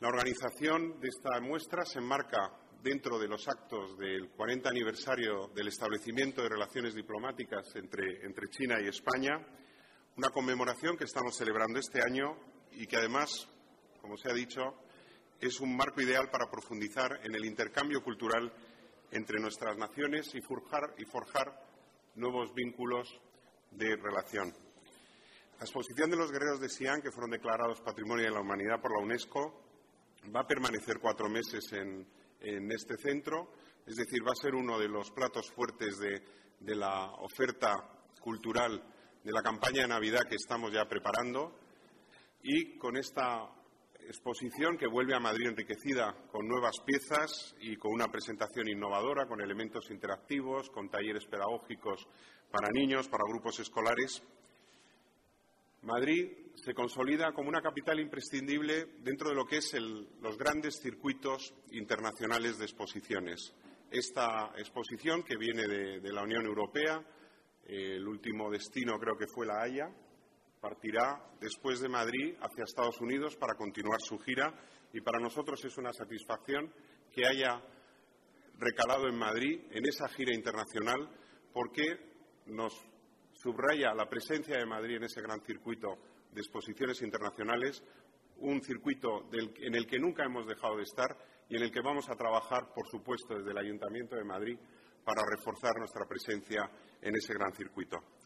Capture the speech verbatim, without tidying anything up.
La organización de esta muestra se enmarca dentro de los actos del cuarenta aniversario del establecimiento de relaciones diplomáticas entre, entre China y España, una conmemoración que estamos celebrando este año y que además, como se ha dicho, es un marco ideal para profundizar en el intercambio cultural entre nuestras naciones y forjar, y forjar nuevos vínculos de relación. La exposición de los guerreros de Xi'an, que fueron declarados Patrimonio de la Humanidad por la UNESCO, va a permanecer cuatro meses en, en este centro, es decir, va a ser uno de los platos fuertes de, de la oferta cultural de la campaña de Navidad que estamos ya preparando, y con esta exposición que vuelve a Madrid enriquecida con nuevas piezas y con una presentación innovadora, con elementos interactivos, con talleres pedagógicos para niños, para grupos escolares. Madrid se consolida como una capital imprescindible dentro de lo que es el, los grandes circuitos internacionales de exposiciones. Esta exposición, que viene de, de la Unión Europea, eh, el último destino creo que fue La Haya, partirá después de Madrid hacia Estados Unidos para continuar su gira, y para nosotros es una satisfacción que haya recalado en Madrid en esa gira internacional, porque nos subraya la presencia de Madrid en ese gran circuito de exposiciones internacionales, un circuito del, en el que nunca hemos dejado de estar y en el que vamos a trabajar, por supuesto, desde el Ayuntamiento de Madrid para reforzar nuestra presencia en ese gran circuito.